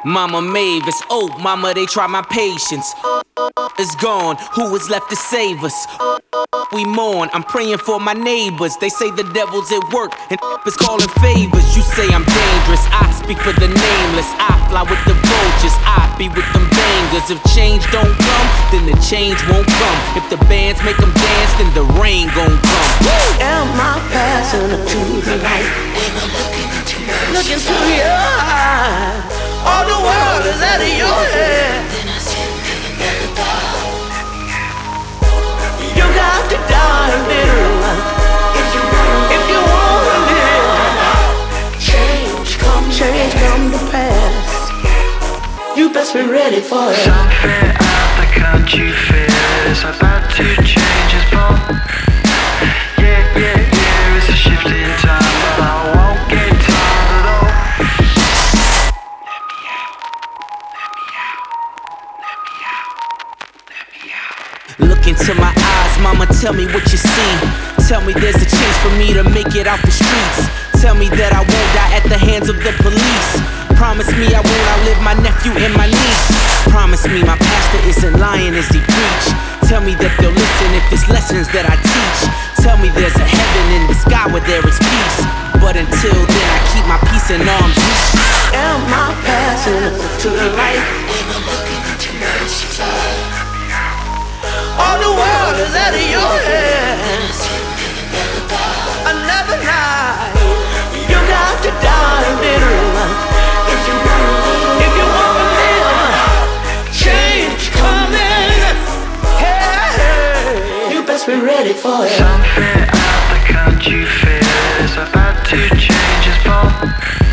Mama Mavis, oh mama, they try my patience. Is gone, who is left to save us? We mourn, I'm praying for my neighbors. They say the devil's at work and is calling favors. You say I'm dangerous, I speak for the nameless. I fly with the vultures, I be with them bangers. If change don't come, then the change won't come. If the bands make them dance, then the rain gon' come. Am I passing to the light? Look into your eyes. All the world is out of your head. You got to die, little. If you wanna live, change come to pass. You best be ready for it. Something out the country feels about to change its form. Yeah, it's a shift in time, but I won't get tired at all. Let me out, let me out, let me out, let me out. Look into my eyes, mama, tell me what you see. Tell me there's a chance for me to make it out the streets. Tell me that I won't die at the hands of the police. Promise me I won't outlive my nephew and my niece. Promise me my pastor isn't lying as he preach. Tell me that they'll listen if it's lessons that I teach. Tell me there's a heaven in the sky where there is peace. But until then I keep my peace in arm's reach. Am I passing to the light? All the world is out of your head. Another night, you got to die, little. If you wanna live, change coming. Hey, you best be ready for it. Something out the country feels about to change its form.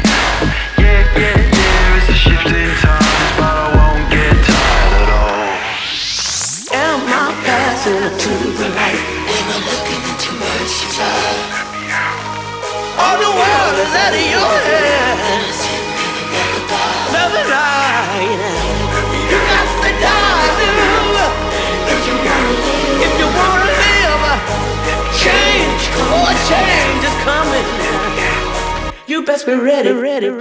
Yeah, it's a shift in times, but I won't get tired at all. Am I passing to the light? Am I looking into mercy's eye? All the world is out of your head. Another night, you got to die, little. If you wanna live, change is coming. You best be ready.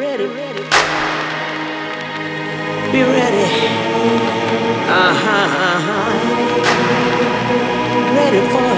Be ready. Ready for it.